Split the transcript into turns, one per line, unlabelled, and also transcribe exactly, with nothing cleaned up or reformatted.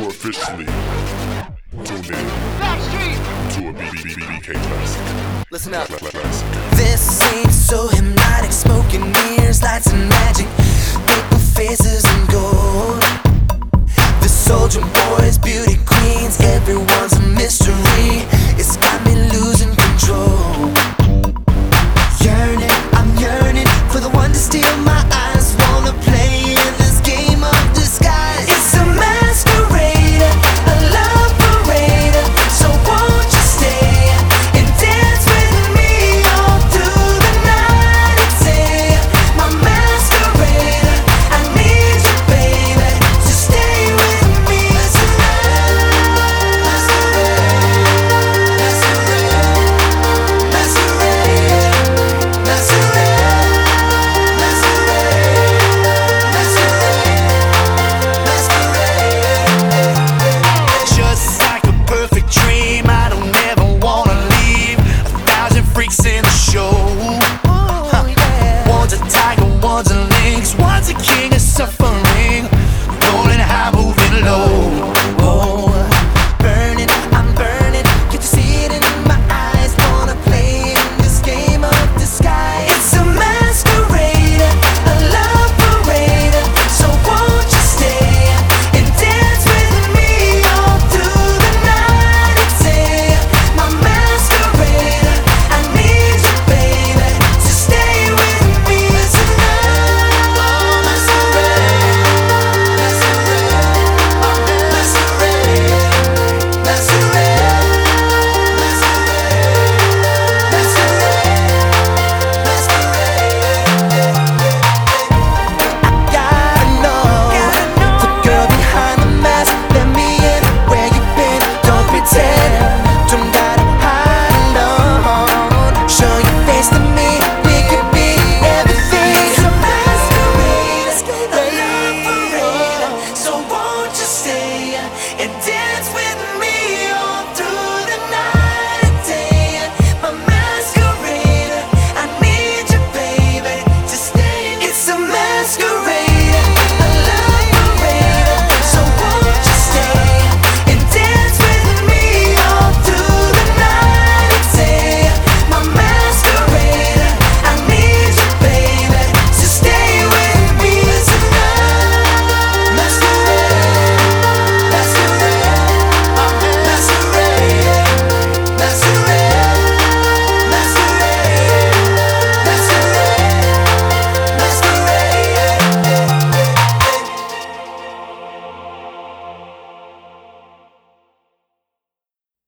You're officially tuned in to a B B B B K classic.
Listen up.
Classic.
This seems so hypnotic, smoke and mirrors, lights and magic, paper faces and gold. The soldier